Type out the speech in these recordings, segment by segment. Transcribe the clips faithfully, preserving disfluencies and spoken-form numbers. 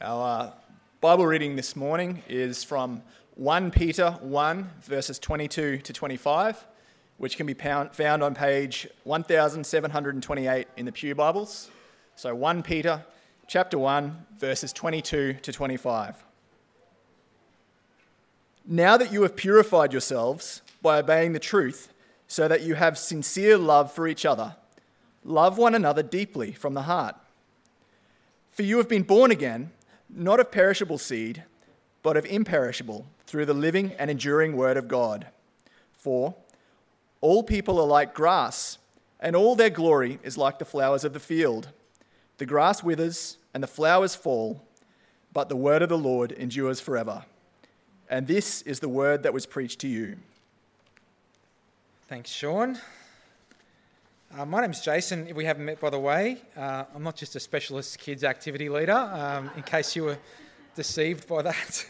Our uh, Bible reading this morning is from First Peter one, verses twenty-two to twenty-five, which can be found on page one thousand seven hundred twenty-eight in the Pew Bibles. So First Peter chapter one, verses twenty-two to twenty-five. Now that you have purified yourselves by obeying the truth, so that you have sincere love for each other, love one another deeply from the heart. For you have been born again, not of perishable seed, but of imperishable, through the living and enduring word of God. For all people are like grass, and all their glory is like the flowers of the field. The grass withers and the flowers fall, but the word of the Lord endures forever. And this is the word that was preached to you. Thanks, Sean. Uh, my name's Jason, if we haven't met by the way. Uh, I'm not just a specialist kids activity leader, um, in case you were deceived by that.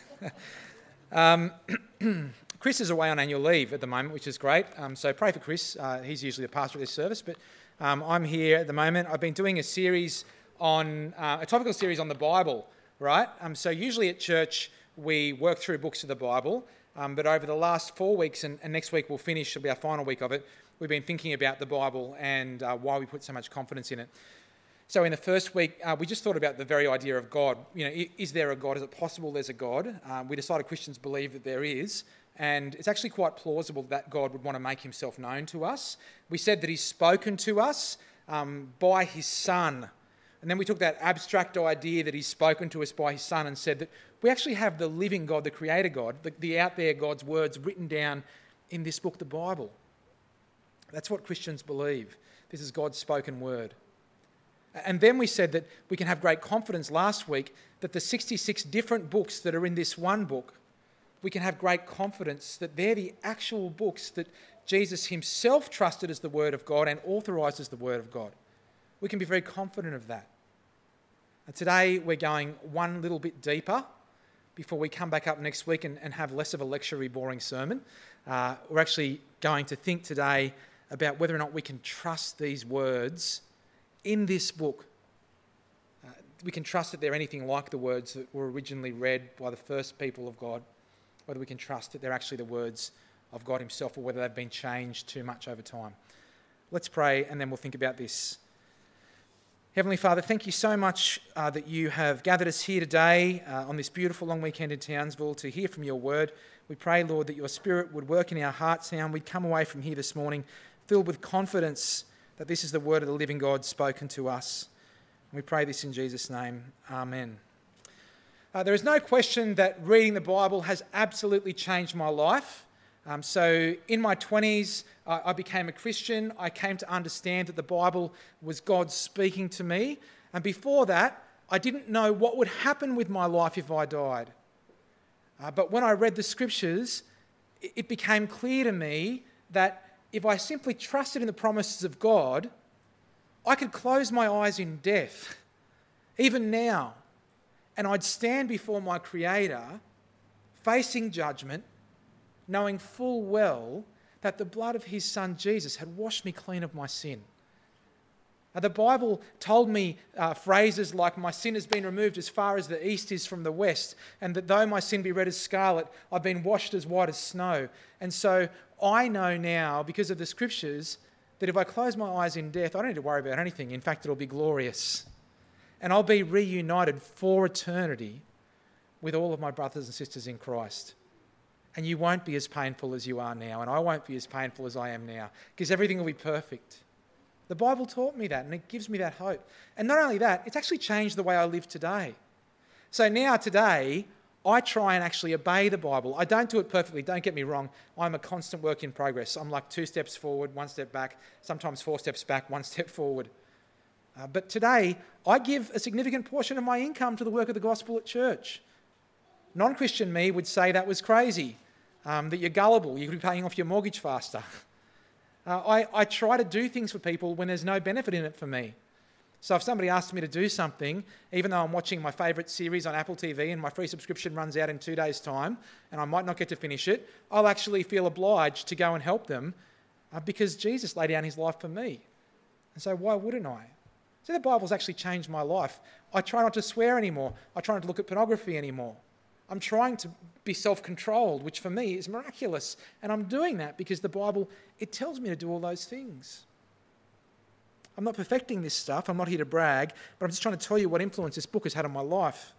um, Chris is away on annual leave at the moment, which is great, um, so pray for Chris. Uh, he's usually the pastor of this service, but um, I'm here at the moment. I've been doing a series on, uh, a topical series on the Bible, right? Um, so usually at church we work through books of the Bible, um, but over the last four weeks, and, and next week we'll finish, it'll be our final week of it, we've been thinking about the Bible and uh, why we put so much confidence in it. So in the first week, uh, we just thought about the very idea of God. You know, is there a God? Is it possible there's a God? Um, we decided Christians believe that there is, and it's actually quite plausible that God would want to make himself known to us. We said that he's spoken to us um, by his Son. And then we took that abstract idea that he's spoken to us by his Son and said that we actually have the living God, the creator God, the, the out there God's words written down in this book, the Bible. That's what Christians believe. This is God's spoken word. And then we said that we can have great confidence last week that the sixty-six different books that are in this one book, we can have great confidence that they're the actual books that Jesus himself trusted as the word of God and authorised as the word of God. We can be very confident of that. And today we're going one little bit deeper before we come back up next week and, and have less of a lecture-y, boring sermon. Uh, we're actually going to think today about whether or not we can trust these words in this book. Uh, we can trust that they're anything like the words that were originally read by the first people of God, whether we can trust that they're actually the words of God himself or whether they've been changed too much over time. Let's pray and then we'll think about this. Heavenly Father, thank you so much uh, that you have gathered us here today uh, on this beautiful long weekend in Townsville to hear from your word. We pray, Lord, that your Spirit would work in our hearts now and we'd come away from here this morning filled with confidence that this is the word of the living God spoken to us. And we pray this in Jesus' name. Amen. Uh, there is no question that reading the Bible has absolutely changed my life. Um, so in my twenties, uh, I became a Christian. I came to understand that the Bible was God speaking to me. And before that, I didn't know what would happen with my life if I died. Uh, but when I read the scriptures, it, it became clear to me that if I simply trusted in the promises of God, I could close my eyes in death, even now, and I'd stand before my Creator, facing judgment, knowing full well that the blood of his Son Jesus had washed me clean of my sin. Now, the Bible told me uh, phrases like, my sin has been removed as far as the east is from the west, and that though my sin be red as scarlet, I've been washed as white as snow. And so I know now, because of the scriptures, that if I close my eyes in death, I don't need to worry about anything. In fact, it'll be glorious. And I'll be reunited for eternity with all of my brothers and sisters in Christ. And you won't be as painful as you are now, and I won't be as painful as I am now, because everything will be perfect. The Bible taught me that, and it gives me that hope. And not only that, it's actually changed the way I live today. So now today, I try and actually obey the Bible. I don't do it perfectly, don't get me wrong. I'm a constant work in progress. I'm like two steps forward, one step back, sometimes four steps back, one step forward. Uh, but today, I give a significant portion of my income to the work of the gospel at church. Non-Christian me would say that was crazy, um, that you're gullible, you could be paying off your mortgage faster. Uh, I, I try to do things for people when there's no benefit in it for me. So if somebody asks me to do something, even though I'm watching my favourite series on Apple T V and my free subscription runs out in two days' time and I might not get to finish it, I'll actually feel obliged to go and help them uh, because Jesus laid down his life for me. And so why wouldn't I? So the Bible's actually changed my life. I try not to swear anymore. I try not to look at pornography anymore. I'm trying to be self-controlled, which for me is miraculous. And I'm doing that because the Bible, it tells me to do all those things. I'm not perfecting this stuff. I'm not here to brag, but I'm just trying to tell you what influence this book has had on my life.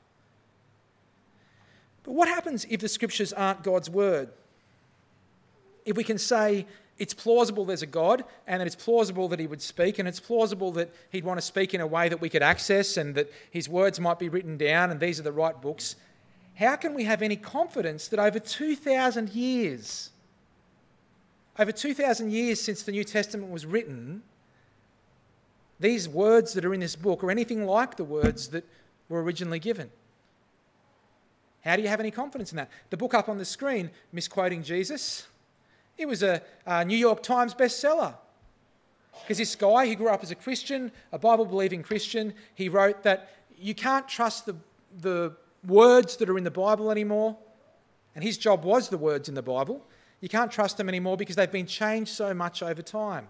But what happens if the scriptures aren't God's word? If we can say it's plausible there's a God, and that it's plausible that he would speak, and it's plausible that he'd want to speak in a way that we could access, and that his words might be written down, and these are the right books, how can we have any confidence that over two thousand years, over two thousand years since the New Testament was written, these words that are in this book are anything like the words that were originally given? How do you have any confidence in that? The book up on the screen, Misquoting Jesus, it was a, a New York Times bestseller. Because this guy, he grew up as a Christian, a Bible-believing Christian. He wrote that you can't trust the, the words that are in the Bible anymore. And his job was the words in the Bible. You can't trust them anymore because they've been changed so much over time.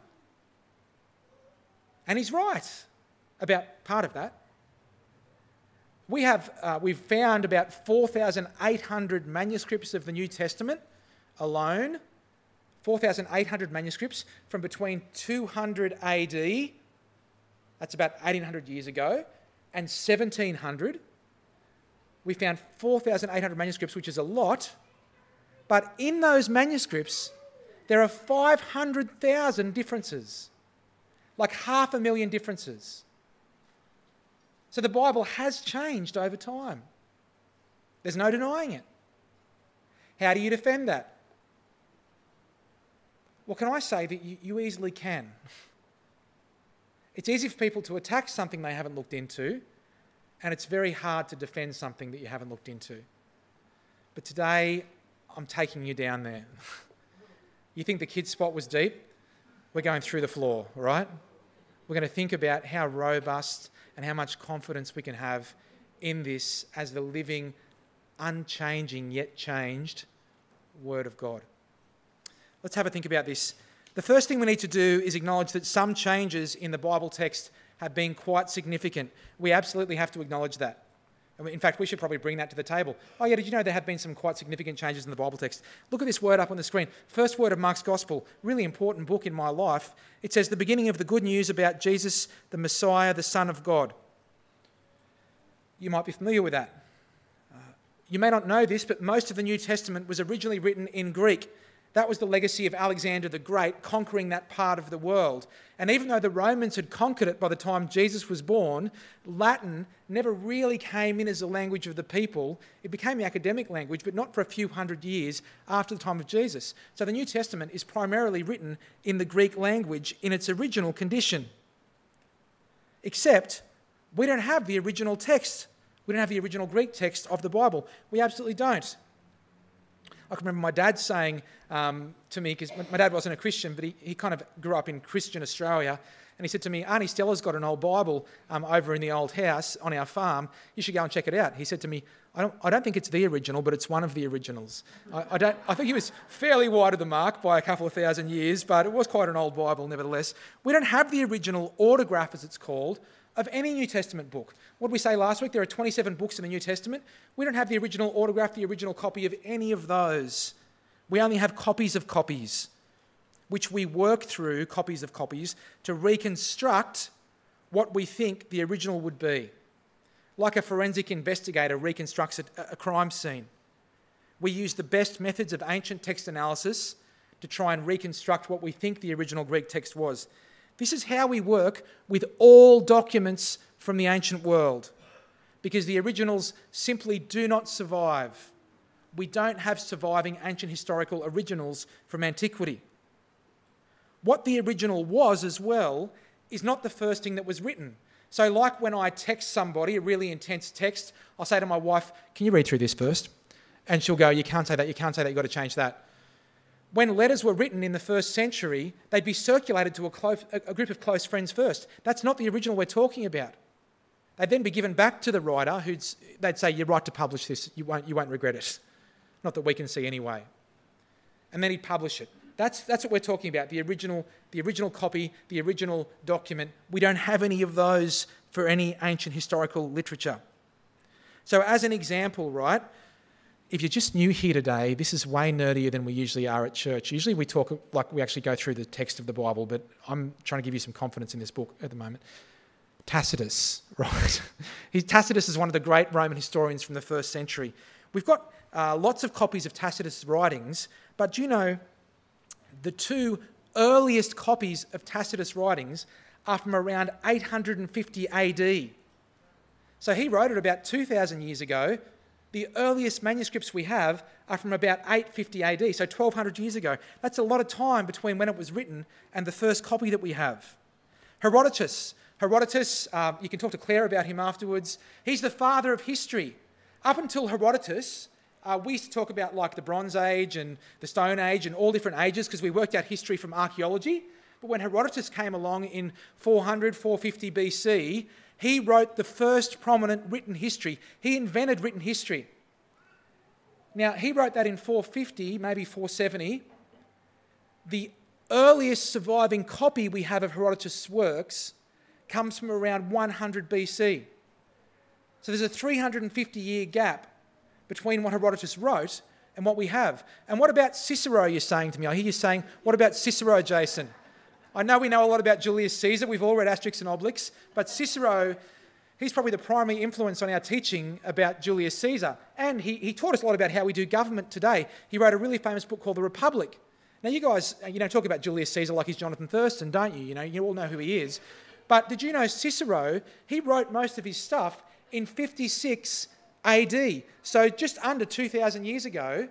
And he's right about part of that. We have, uh, we've found about four thousand eight hundred manuscripts of the New Testament alone. four thousand eight hundred manuscripts from between two hundred A D, that's about eighteen hundred years ago, and seventeen hundred. We found four thousand eight hundred manuscripts, which is a lot. But in those manuscripts, there are five hundred thousand differences. Like half a million differences. So the Bible has changed over time. There's no denying it. How do you defend that? Well, can I say that you, you easily can? It's easy for people to attack something they haven't looked into, and it's very hard to defend something that you haven't looked into. But today, I'm taking you down there. You think the kids' spot was deep? We're going through the floor, all right? We're going to think about how robust and how much confidence we can have in this as the living, unchanging, yet changed Word of God. Let's have a think about this. The first thing we need to do is acknowledge that some changes in the Bible text have been quite significant. We absolutely have to acknowledge that. In fact, we should probably bring that to the table. Oh yeah, did you know there have been some quite significant changes in the Bible text? Look at this word up on the screen. First word of Mark's Gospel, really important book in my life. It says the beginning of the good news about Jesus, the Messiah, the Son of God. You might be familiar with that. Uh, you may not know this, but most of the New Testament was originally written in Greek. That was the legacy of Alexander the Great, conquering that part of the world. And even though the Romans had conquered it by the time Jesus was born, Latin never really came in as a language of the people. It became the academic language, but not for a few hundred years after the time of Jesus. So the New Testament is primarily written in the Greek language in its original condition. Except we don't have the original text. We don't have the original Greek text of the Bible. We absolutely don't. I can remember my dad saying um, to me, because my dad wasn't a Christian, but he, he kind of grew up in Christian Australia, and he said to me, Auntie Stella's got an old Bible um, over in the old house on our farm. You should go and check it out. He said to me, I don't, I don't think it's the original, but it's one of the originals. I, I, don't, I think he was fairly wide of the mark by a couple of thousand years, but it was quite an old Bible nevertheless. We don't have the original autograph, as it's called, of any New Testament book. What did we say last week? There are twenty-seven books in the New Testament. We don't have the original autograph, the original copy of any of those. We only have copies of copies, which we work through, copies of copies, to reconstruct what we think the original would be. Like a forensic investigator reconstructs a, a crime scene. We use the best methods of ancient text analysis to try and reconstruct what we think the original Greek text was. This is how we work with all documents from the ancient world, because the originals simply do not survive. We don't have surviving ancient historical originals from antiquity. What the original was as well is not the first thing that was written. So like when I text somebody, a really intense text, I'll say to my wife, can you read through this first? And she'll go, you can't say that, you can't say that, you've got to change that. When letters were written in the first century, they'd be circulated to a, close, a group of close friends first. That's not the original we're talking about. They'd then be given back to the writer, who'd they'd say, you're right to publish this, you won't, you won't regret it. Not that we can see anyway. And then he'd publish it. That's, that's what we're talking about, the original, the original copy, the original document. We don't have any of those for any ancient historical literature. So as an example, right, if you're just new here today, this is way nerdier than we usually are at church. Usually we talk like we actually go through the text of the Bible, but I'm trying to give you some confidence in this book at the moment. Tacitus, right? Tacitus is one of the great Roman historians from the first century. We've got uh, lots of copies of Tacitus' writings, but do you know the two earliest copies of Tacitus' writings are from around eight hundred fifty A D. So he wrote it about two thousand years ago. The earliest manuscripts we have are from about eight fifty A D, so twelve hundred years ago. That's a lot of time between when it was written and the first copy that we have. Herodotus. Herodotus, uh, you can talk to Claire about him afterwards. He's the father of history. Up until Herodotus, uh, we used to talk about like the Bronze Age and the Stone Age and all different ages because we worked out history from archaeology. But when Herodotus came along in four hundred, four fifty B C, he wrote the first prominent written history. He invented written history. Now, he wrote that in four fifty, maybe four seventy. The earliest surviving copy we have of Herodotus' works comes from around one hundred B C. So there's a three hundred fifty year gap between what Herodotus wrote and what we have. And what about Cicero, you're saying to me? I hear you saying, what about Cicero, Jason? I know we know a lot about Julius Caesar. We've all read Asterix and Obelix. But Cicero, he's probably the primary influence on our teaching about Julius Caesar. And he, he taught us a lot about how we do government today. He wrote a really famous book called The Republic. Now, you guys, you know, talk about Julius Caesar like he's Jonathan Thurston, don't you? You know, you all know who he is. But did you know Cicero, he wrote most of his stuff in fifty-six A D, so just under two thousand years ago.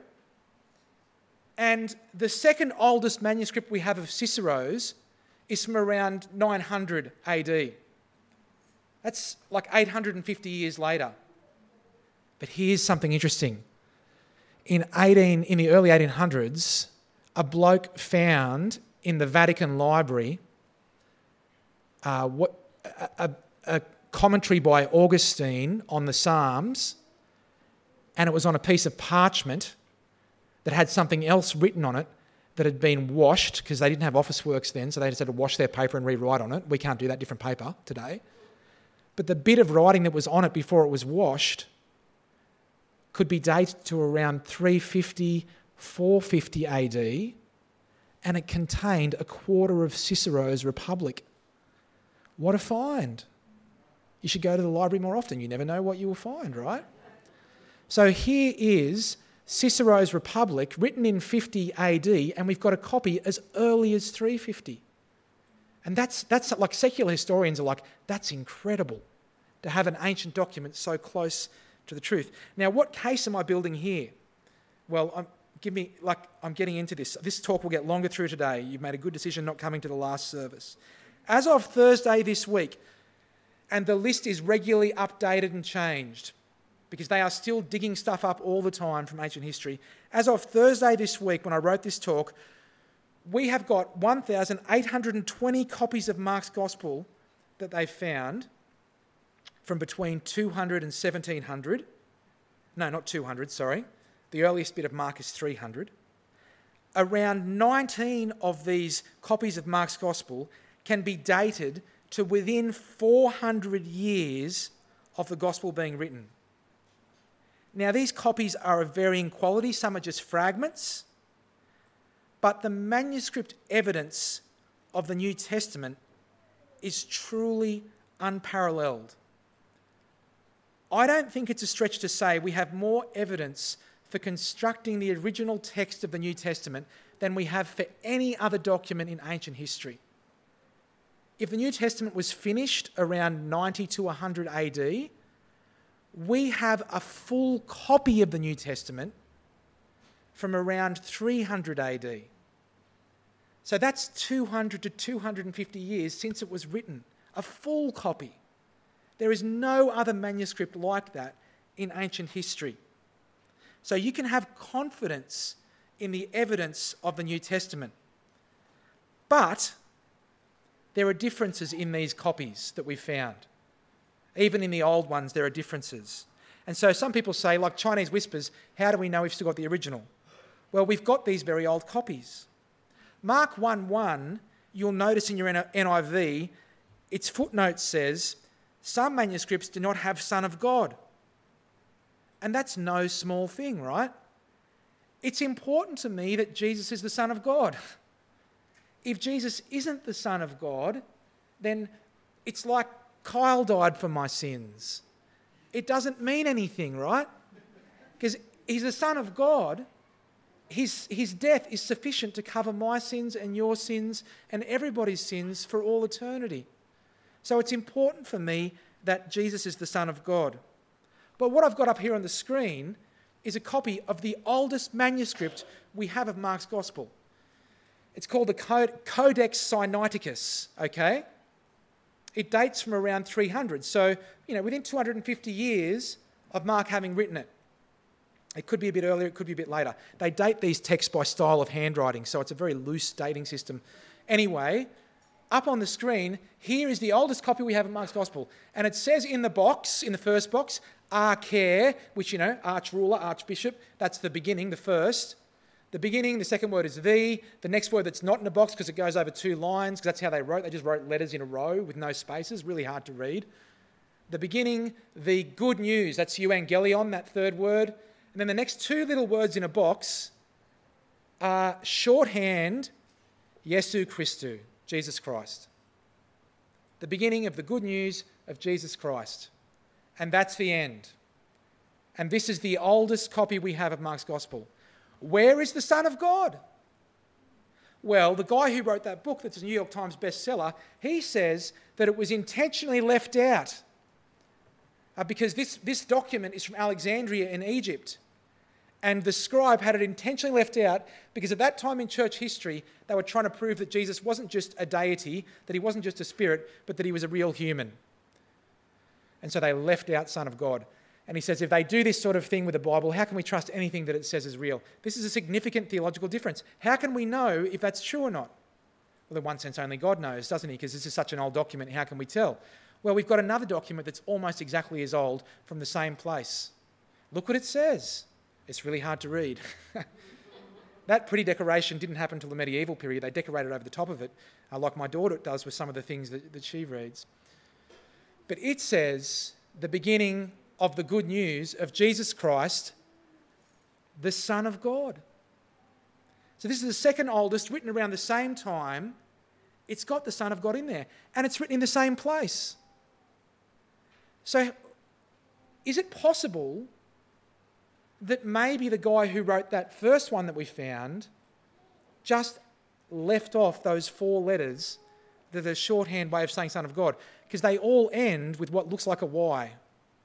And the second oldest manuscript we have of Cicero's is from around nine hundred A D. That's like eight hundred fifty years later. But here's something interesting. In eighteen, in the early eighteen hundreds, a bloke found in the Vatican Library uh, what a, a, a commentary by Augustine on the Psalms, and it was on a piece of parchment that had something else written on it that had been washed, because they didn't have Officeworks then, so they just had to wash their paper and rewrite on it. We can't do that, different paper today. But the bit of writing that was on it before it was washed could be dated to around three fifty, four fifty A D, and it contained a quarter of Cicero's Republic. What a find. You should go to the library more often. You never know what you will find, right? So here is Cicero's Republic, written in fifty A D, and we've got a copy as early as three fifty. And that's, that's like secular historians are like, that's incredible to have an ancient document so close to the truth. Now, what case am I building here? Well, I'm, give me, like, I'm getting into this. This talk will get longer through today. You've made a good decision not coming to the last service. As of Thursday this week, and the list is regularly updated and changed because they are still digging stuff up all the time from ancient history. As of Thursday this week, when I wrote this talk, we have got one thousand eight hundred twenty copies of Mark's Gospel that they've found from between two hundred and seventeen hundred. No, not two hundred, sorry. The earliest bit of Mark is three hundred. Around nineteen of these copies of Mark's Gospel can be dated to within four hundred years of the Gospel being written. Now, these copies are of varying quality. Some are just fragments. But the manuscript evidence of the New Testament is truly unparalleled. I don't think it's a stretch to say we have more evidence for constructing the original text of the New Testament than we have for any other document in ancient history. If the New Testament was finished around ninety to one hundred A D, we have a full copy of the New Testament from around three hundred A D. So that's two hundred to two hundred fifty years since it was written, a full copy. There is no other manuscript like that in ancient history. So you can have confidence in the evidence of the New Testament. But there are differences in these copies that we found. Even in the old ones, there are differences. And so some people say, like Chinese whispers, how do we know we've still got the original? Well, we've got these very old copies. Mark one one, you'll notice in your N I V, its footnote says, some manuscripts do not have Son of God. And that's no small thing, right? It's important to me that Jesus is the Son of God. If Jesus isn't the Son of God, then it's like Kyle died for my sins. It doesn't mean anything, right? Because he's the Son of God. His, his death is sufficient to cover my sins and your sins and everybody's sins for all eternity. So it's important for me that Jesus is the Son of God. But what I've got up here on the screen is a copy of the oldest manuscript we have of Mark's Gospel. It's called the Codex Sinaiticus, okay? It dates from around three hundred, so, you know, within two hundred fifty years of Mark having written it. It could be a bit earlier, it could be a bit later. They date these texts by style of handwriting, so it's a very loose dating system. Anyway, up on the screen, here is the oldest copy we have of Mark's Gospel. And it says in the box, in the first box, archer, which, you know, arch-ruler, archbishop, that's the beginning, the first. The beginning, the second word is the. The next word that's not in the box because it goes over two lines, because that's how they wrote. They just wrote letters in a row with no spaces, really hard to read. The beginning, the good news, that's euangelion, that third word. And then the next two little words in a box are shorthand, Jesu Christou, Jesus Christ. The beginning of the good news of Jesus Christ. And that's the end. And this is the oldest copy we have of Mark's Gospel. Where is the Son of God? Well, the guy who wrote that book that's a New York Times bestseller, he says that it was intentionally left out uh, because this, this document is from Alexandria in Egypt. And the scribe had it intentionally left out because at that time in church history, they were trying to prove that Jesus wasn't just a deity, that he wasn't just a spirit, but that he was a real human. And so they left out Son of God. And he says, if they do this sort of thing with the Bible, how can we trust anything that it says is real? This is a significant theological difference. How can we know if that's true or not? Well, in one sense, only God knows, doesn't he? Because this is such an old document, how can we tell? Well, we've got another document that's almost exactly as old from the same place. Look what it says. It's really hard to read. That pretty decoration didn't happen until the medieval period. They decorated over the top of it, uh, like my daughter does with some of the things that, that she reads. But it says the beginning of the good news of Jesus Christ, the Son of God. So this is the second oldest, written around the same time. It's got the Son of God in there, and it's written in the same place. So is it possible that maybe the guy who wrote that first one that we found just left off those four letters that are the shorthand way of saying Son of God, because they all end with what looks like a Y?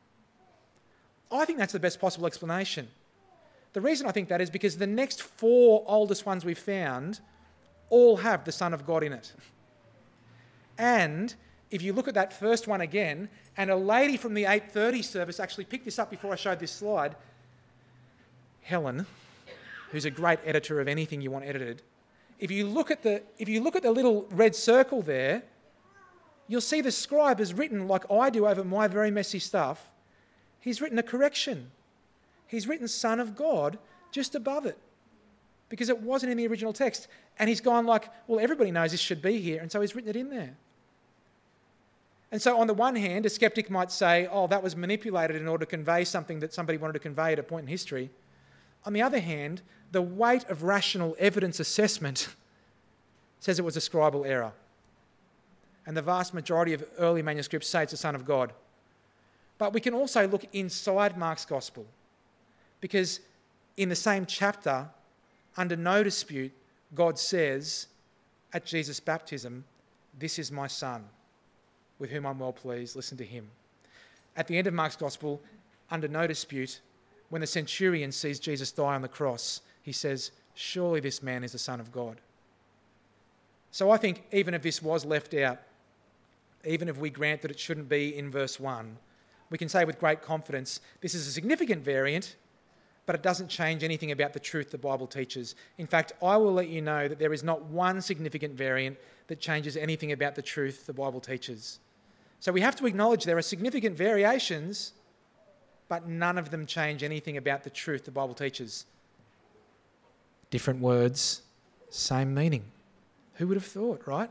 I think that's the best possible explanation. The reason I think that is because the next four oldest ones we've found all have the Son of God in it. And if you look at that first one again, and a lady from the eight thirty service actually picked this up before I showed this slide, Helen, who's a great editor of anything you want edited, if you look at the, if you look at the little red circle there, you'll see the scribe has written, like I do over my very messy stuff, he's written a correction. He's written Son of God just above it because it wasn't in the original text. And he's gone like, well, everybody knows this should be here, and so he's written it in there. And so on the one hand, a skeptic might say, oh, that was manipulated in order to convey something that somebody wanted to convey at a point in history. On the other hand, the weight of rational evidence assessment says it was a scribal error. And the vast majority of early manuscripts say it's the Son of God. But we can also look inside Mark's Gospel, because in the same chapter, under no dispute, God says at Jesus' baptism, "This is my Son, with whom I'm well pleased, listen to him." At the end of Mark's Gospel, under no dispute, when the centurion sees Jesus die on the cross, he says, "Surely this man is the Son of God." So I think even if this was left out, even if we grant that it shouldn't be in verse one, we can say with great confidence, this is a significant variant, but it doesn't change anything about the truth the Bible teaches. In fact, I will let you know that there is not one significant variant that changes anything about the truth the Bible teaches. So we have to acknowledge there are significant variations, but none of them change anything about the truth the Bible teaches. Different words, same meaning. Who would have thought, right?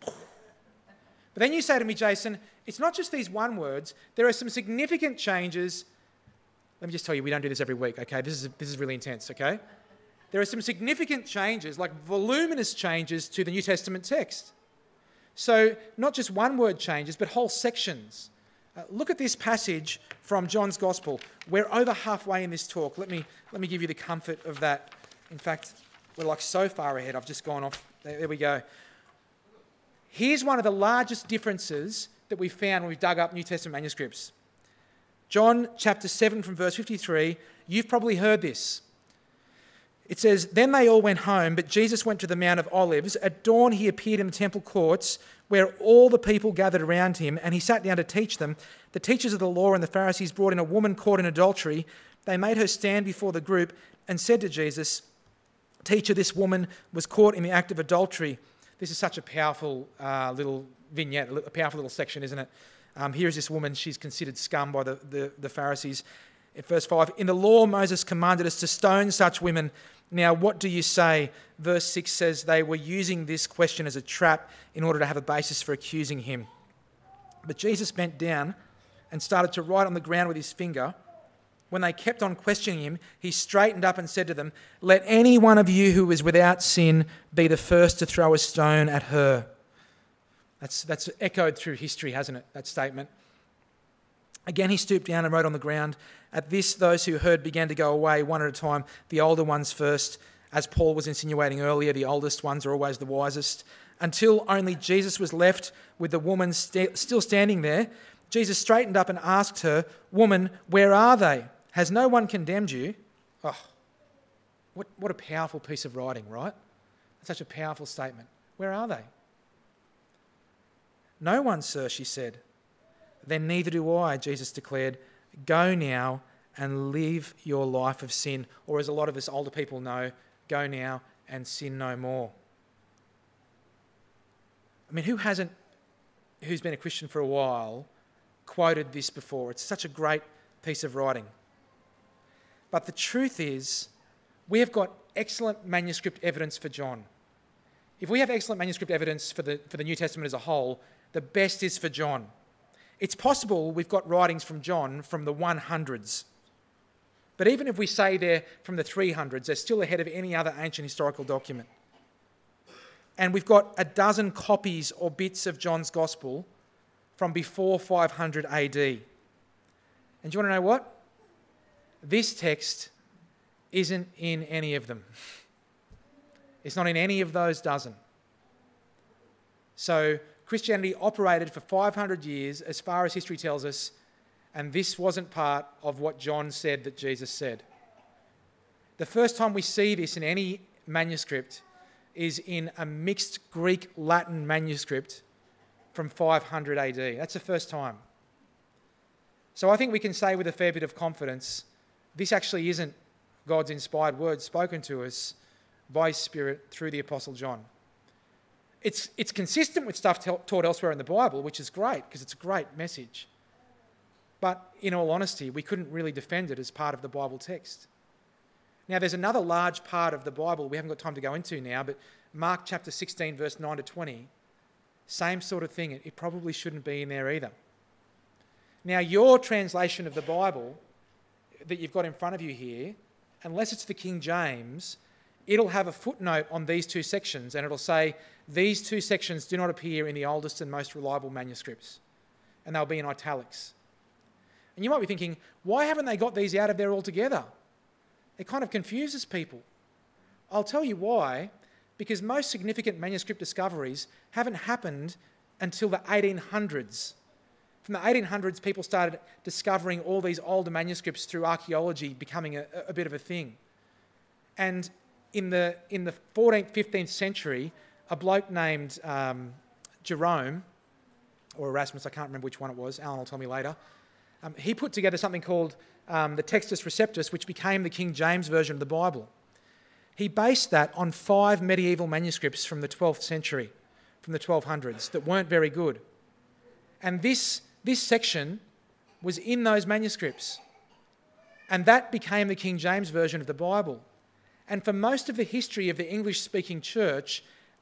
But then you say to me, Jason, it's not just these one words. There are some significant changes. Let me just tell you, we don't do this every week, okay? This is, this is really intense, okay? There are some significant changes, like voluminous changes to the New Testament text. So not just one word changes, but whole sections. Uh, look at this passage from John's Gospel. We're over halfway in this talk. Let me, let me give you the comfort of that. In fact, we're like so far ahead. I've just gone off. There, there we go. Here's one of the largest differences that we found when we dug up New Testament manuscripts. John chapter seven from verse fifty-three. You've probably heard this. It says, "Then they all went home, but Jesus went to the Mount of Olives. At dawn he appeared in the temple courts where all the people gathered around him, and he sat down to teach them. The teachers of the law and the Pharisees brought in a woman caught in adultery. They made her stand before the group and said to Jesus, 'Teacher, this woman was caught in the act of adultery.'" This is such a powerful uh, little vignette, a powerful little section, isn't it? Um, here is this woman. She's considered scum by the, the, the Pharisees. In verse five, "In the law, Moses commanded us to stone such women. Now, what do you say?" Verse six says they were using this question as a trap in order to have a basis for accusing him. But Jesus bent down and started to write on the ground with his finger. When they kept on questioning him, he straightened up and said to them, "Let any one of you who is without sin be the first to throw a stone at her." That's, that's echoed through history, hasn't it, that statement? Again, he stooped down and wrote on the ground. At this, those who heard began to go away one at a time, the older ones first. As Paul was insinuating earlier, the oldest ones are always the wisest. Until only Jesus was left with the woman st- still standing there. Jesus straightened up and asked her, "Woman, where are they? Has no one condemned you?" Oh, what, what a powerful piece of writing, right? Such a powerful statement. Where are they? "No one, sir," she said. "Then neither do I," Jesus declared. "Go now and live your life of sin." Or as a lot of us older people know, go now and sin no more. I mean, who hasn't, who's been a Christian for a while, quoted this before? It's such a great piece of writing. But the truth is, we have got excellent manuscript evidence for John. If we have excellent manuscript evidence for the, for the New Testament as a whole, the best is for John. It's possible we've got writings from John from the hundreds. But even if we say they're from the three hundreds, they're still ahead of any other ancient historical document. And we've got a dozen copies or bits of John's Gospel from before five hundred A D. And do you want to know what? This text isn't in any of them. It's not in any of those dozen. So Christianity operated for five hundred years, as far as history tells us, and this wasn't part of what John said that Jesus said. The first time we see this in any manuscript is in a mixed Greek-Latin manuscript from five hundred A D. That's the first time. So I think we can say with a fair bit of confidence, this actually isn't God's inspired word spoken to us by His Spirit through the Apostle John. It's, it's consistent with stuff ta- taught elsewhere in the Bible, which is great because it's a great message. But in all honesty, we couldn't really defend it as part of the Bible text. Now, there's another large part of the Bible we haven't got time to go into now, but Mark chapter sixteen, verse nine to twenty, same sort of thing. It, it probably shouldn't be in there either. Now, your translation of the Bible that you've got in front of you here, unless it's the King James, it'll have a footnote on these two sections, and it'll say, these two sections do not appear in the oldest and most reliable manuscripts, and they'll be in italics. And you might be thinking, why haven't they got these out of there altogether? It kind of confuses people. I'll tell you why. Because most significant manuscript discoveries haven't happened until the eighteen hundreds. From the eighteen hundreds, people started discovering all these older manuscripts through archaeology becoming a, a bit of a thing. And in the in the fourteenth, fifteenth century, a bloke named um, Jerome, or Erasmus, I can't remember which one it was, Alan will tell me later, um, he put together something called um, the Textus Receptus, which became the King James Version of the Bible. He based that on five medieval manuscripts from the twelfth century, from the twelve hundreds, that weren't very good. And this, this section was in those manuscripts. And that became the King James Version of the Bible. And for most of the history of the English-speaking church,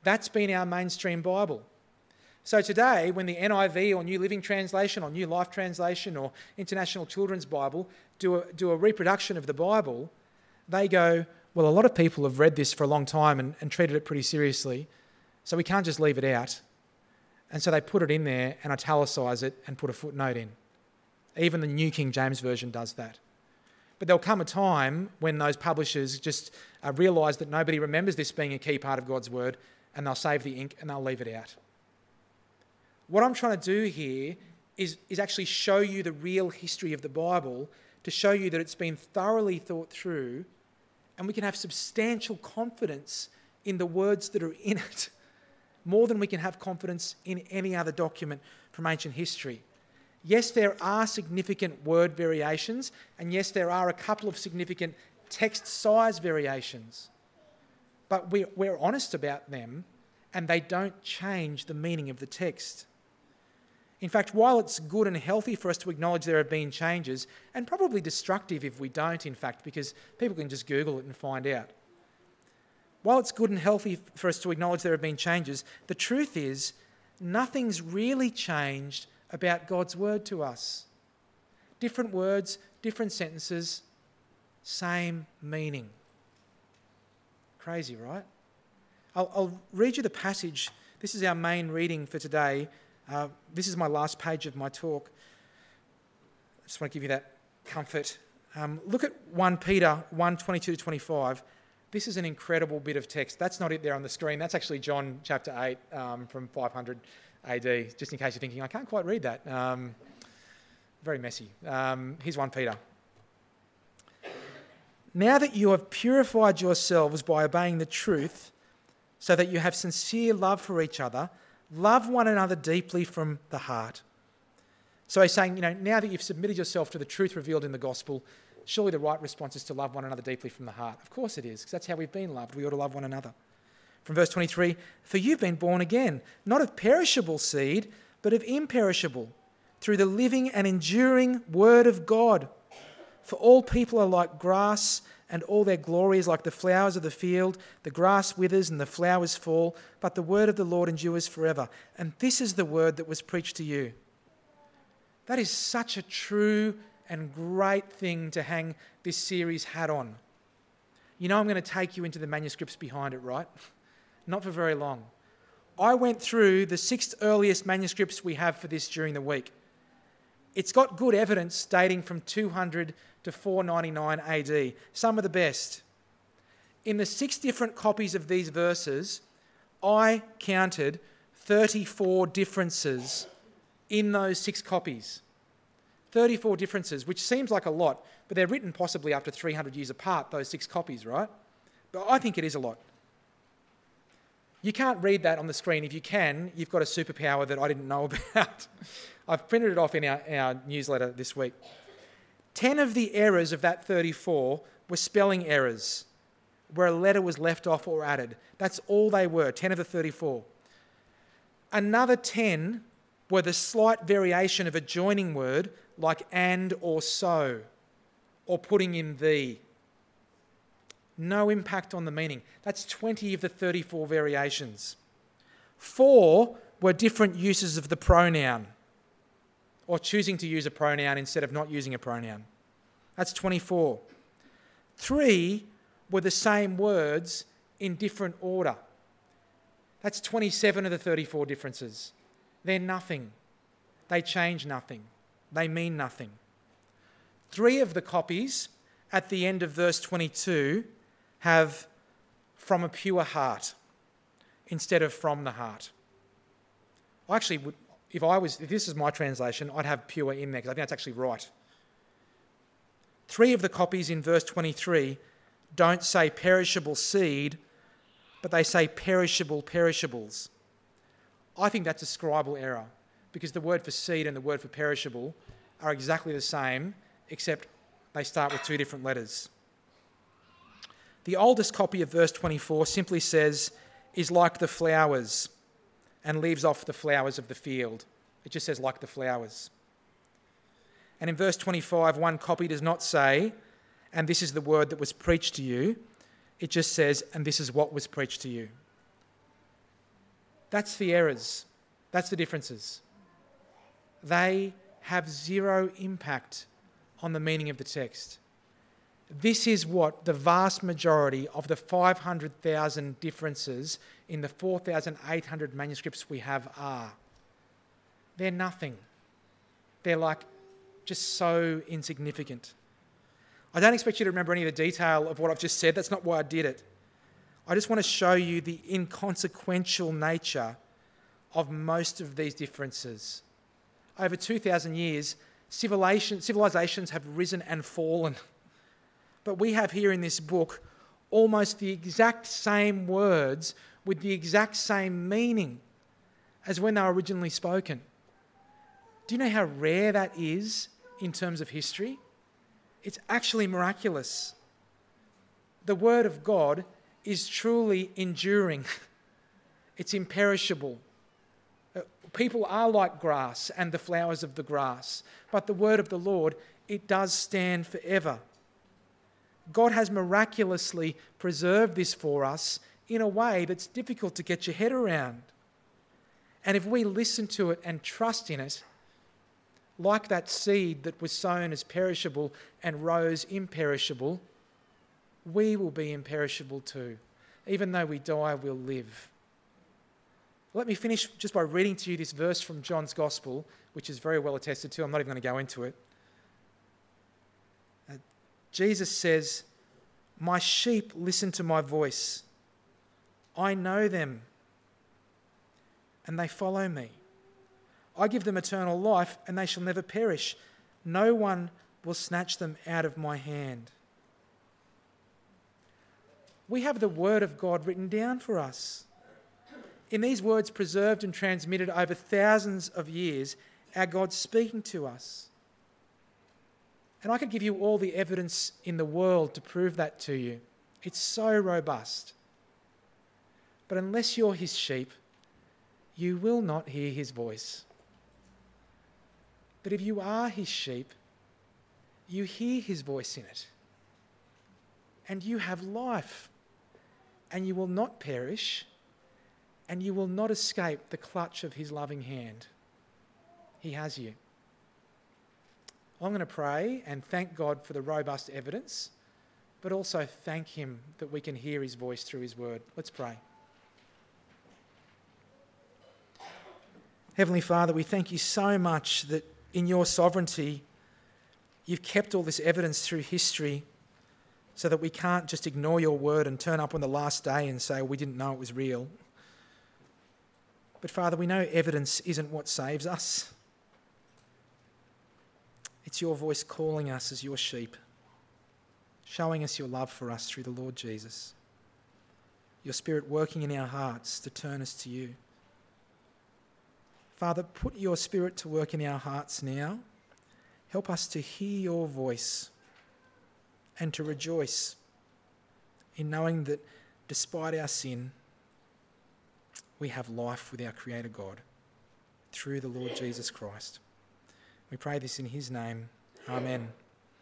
That's been our mainstream Bible. So today, when the N I V or New Living Translation or New Life Translation or International Children's Bible do a, do a reproduction of the Bible, they go, well, a lot of people have read this for a long time and, and treated it pretty seriously, so we can't just leave it out. And so they put it in there and italicise it and put a footnote in. Even the New King James Version does that. But there'll come a time when those publishers just uh, realise that nobody remembers this being a key part of God's Word, and they'll save the ink and they'll leave it out. What I'm trying to do here is, is actually show you the real history of the Bible, to show you that it's been thoroughly thought through, and we can have substantial confidence in the words that are in it, more than we can have confidence in any other document from ancient history. Yes, there are significant word variations, and yes, there are a couple of significant text size variations, but we're, we're honest about them, and they don't change the meaning of the text. In fact, while it's good and healthy for us to acknowledge there have been changes, and probably destructive if we don't, in fact, because people can just Google it and find out. While it's good and healthy for us to acknowledge there have been changes, the truth is nothing's really changed about God's word to us. Different words, different sentences, same meaning. Crazy, right? I'll, I'll read you the passage. This is our main reading for today. Uh, this is my last page of my talk. I just want to give you that comfort. Um, look at First Peter one, twenty-two to twenty-five. This is an incredible bit of text. That's not it there on the screen. That's actually John chapter eight um, from five hundred A D, just in case you're thinking, I can't quite read that. Um, very messy. Um, here's First Peter. Now that you have purified yourselves by obeying the truth, so that you have sincere love for each other, love one another deeply from the heart. So he's saying, you know, now that you've submitted yourself to the truth revealed in the gospel, surely the right response is to love one another deeply from the heart. Of course it is, because that's how we've been loved. We ought to love one another. From verse twenty-three, for you've been born again, not of perishable seed, but of imperishable, through the living and enduring word of God. For all people are like grass, and all their glory is like the flowers of the field. The grass withers and the flowers fall, but the word of the Lord endures forever. And this is the word that was preached to you. That is such a true and great thing to hang this series hat on. You know I'm going to take you into the manuscripts behind it, right? Not for very long. I went through the six earliest manuscripts we have for this during the week. It's got good evidence dating from two hundred to four ninety-nine A D, some of the best. In the six different copies of these verses, I counted thirty-four differences in those six copies. thirty-four differences, which seems like a lot, but they're written possibly up to three hundred years apart, those six copies, right? But I think it is a lot. You can't read that on the screen. If you can, you've got a superpower that I didn't know about. I've printed it off in our, our newsletter this week. Ten of the errors of that thirty-four were spelling errors, where a letter was left off or added. That's all they were, ten of the thirty-four. Another ten were the slight variation of a joining word, like and or so, or putting in the. No impact on the meaning. That's twenty of the thirty-four variations. Four were different uses of the pronoun, or choosing to use a pronoun instead of not using a pronoun. That's twenty-four. Three were the same words in different order. That's twenty-seven of the thirty-four differences. They're nothing. They change nothing. They mean nothing. Three of the copies at the end of verse twenty-two have from a pure heart instead of from the heart. I actually would, if I was, if this is my translation, I'd have pure in there because I think that's actually right. Three of the copies in verse twenty-three don't say perishable seed, but they say perishable perishables. I think that's a scribal error because the word for seed and the word for perishable are exactly the same, except they start with two different letters. The oldest copy of verse twenty-four simply says, is like the flowers, and leaves off the flowers of the field. It just says like the flowers. And in verse twenty-five, one copy does not say, and this is the word that was preached to you. It just says, and this is what was preached to you. That's the errors. That's the differences. They have zero impact on the meaning of the text. This is what the vast majority of the five hundred thousand differences in the four thousand eight hundred manuscripts we have are. They're nothing. They're like just so insignificant. I don't expect you to remember any of the detail of what I've just said. That's not why I did it. I just want to show you the inconsequential nature of most of these differences. Over two thousand years, civilization, civilizations have risen and fallen. But we have here in this book almost the exact same words with the exact same meaning as when they were originally spoken. Do you know how rare that is in terms of history? It's actually miraculous. The Word of God is truly enduring. It's imperishable. People are like grass and the flowers of the grass, but the Word of the Lord, it does stand forever. God has miraculously preserved this for us in a way that's difficult to get your head around. And if we listen to it and trust in it, like that seed that was sown as perishable and rose imperishable, we will be imperishable too. Even though we die, we'll live. Let me finish just by reading to you this verse from John's Gospel, which is very well attested to. I'm not even going to go into it. Uh, Jesus says, "My sheep listen to my voice. I know them, and they follow me. I give them eternal life, and they shall never perish. No one will snatch them out of my hand." We have the Word of God written down for us. In these words preserved and transmitted over thousands of years, our God's speaking to us. And I could give you all the evidence in the world to prove that to you. It's so robust. But unless you're his sheep, you will not hear his voice. But if you are his sheep, you hear his voice in it. And you have life. And you will not perish. And you will not escape the clutch of his loving hand. He has you. I'm going to pray and thank God for the robust evidence, but also thank him that we can hear his voice through his word. Let's pray. Heavenly Father, we thank you so much that in your sovereignty, you've kept all this evidence through history so that we can't just ignore your word and turn up on the last day and say, we didn't know it was real. But Father, we know evidence isn't what saves us. It's your voice calling us as your sheep, showing us your love for us through the Lord Jesus. Your Spirit working in our hearts to turn us to you. Father, put your Spirit to work in our hearts now. Help us to hear your voice and to rejoice in knowing that despite our sin, we have life with our Creator God through the Lord Jesus Christ. We pray this in his name. Amen.